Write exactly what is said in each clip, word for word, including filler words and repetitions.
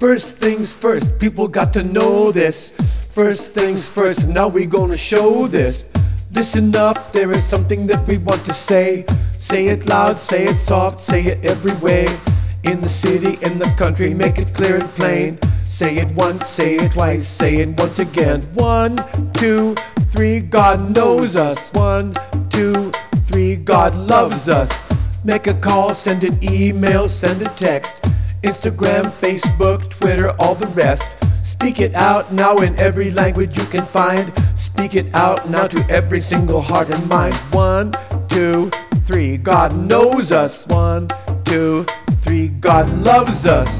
First things first, people got to know this. First things first, now we gonna show this. Listen up, there is something that we want to say. Say it loud, say it soft, say it every way. In the city, in the country, make it clear and plain. Say it once, say it twice, say it once again. One, two, three, God knows us. One, two, three, God loves us. Make a call, send an email, send a text. Instagram, Facebook, Twitter, all the rest. Speak it out now in every language you can find. Speak it out now to every single heart and mind. One, two, three, God knows us. One, two, three, God loves us.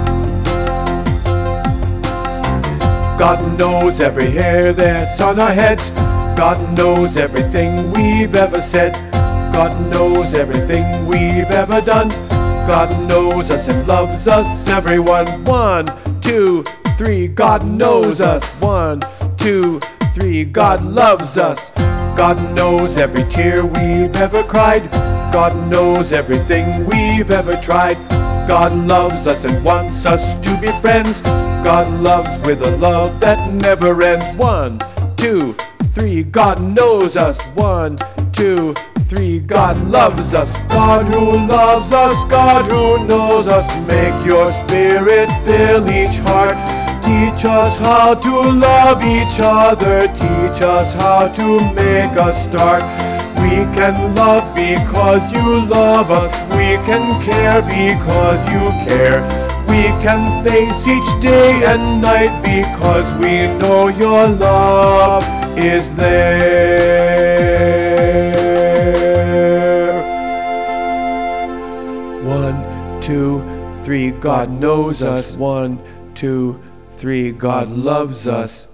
God knows every hair that's on our heads. God knows everything we've ever said. God knows everything we've ever done. God knows us and loves us, everyone. One, two, three, God knows us. One, two, three, God loves us. God knows every tear we've ever cried. God knows everything we've ever tried. God loves us and wants us to be friends. God loves with a love that never ends. One, two, three, God knows us. One, two, three, God loves us. God who loves us, God who knows us. Make your spirit fill each heart. Teach us how to love each other. Teach us how to make us start. We can love because you love us. We can care because you care. We can face each day and night because we know your love is there. One, two, three, God knows us. One, two, three, God loves us.